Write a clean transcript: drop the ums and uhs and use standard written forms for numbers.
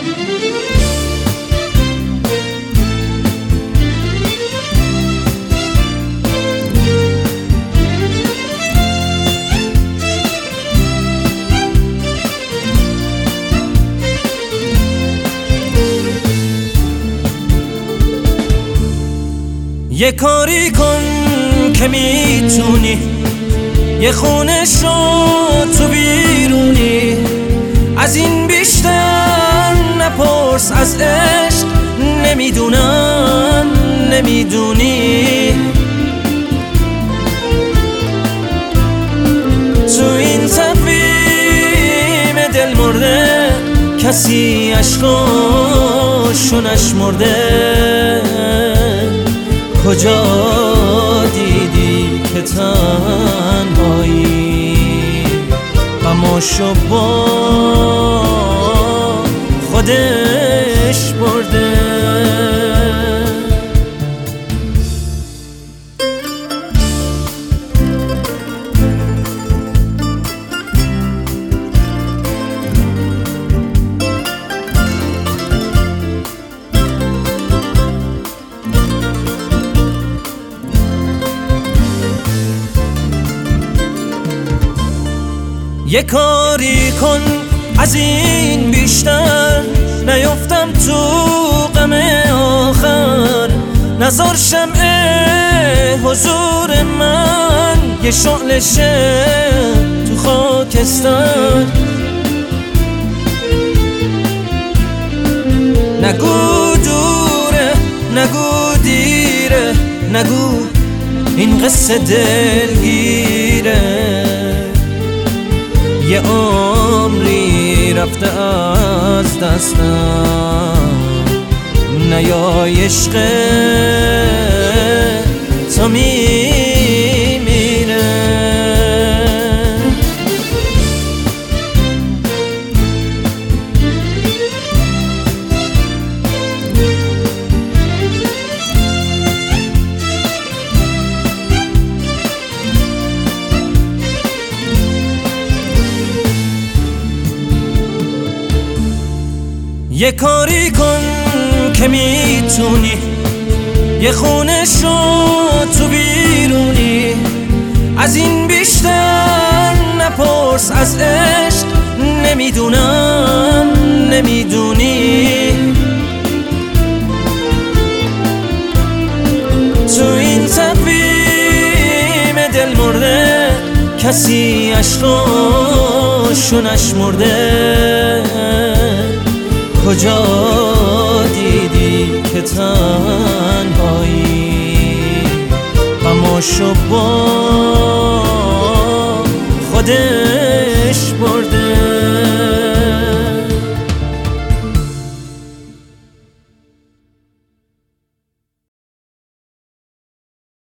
یه کاری کن که میتونی، یه خونه شو تو بیرونی، از این بیشتر نپرس از عشق، نمیدونم نمیدونی. تو این تفهیم دل مرده کسی عشقاشو نشمرده. کجا دیدی که تنهایی غماشو با خودش برده؟ یه کاری کن از این بیشتر نیفتم تو غم آخر، نذار شمع حضور من یه شعله شه تو خاکستر. نگو دوره نگو دیره، نگو این قصه دلگیره. یه عمری رفته از دستم، نیای عشق تو میمیره. یه کاری کن که میتونی، یه خونه شو تو بیرونی، از این بیشتر نپرس از عشق، نمیدونم نمیدونی. تو این تفهیم دل مرده کسی عشقاشو نشمرده. کجا دیدی که تنهایی غماشو با خودش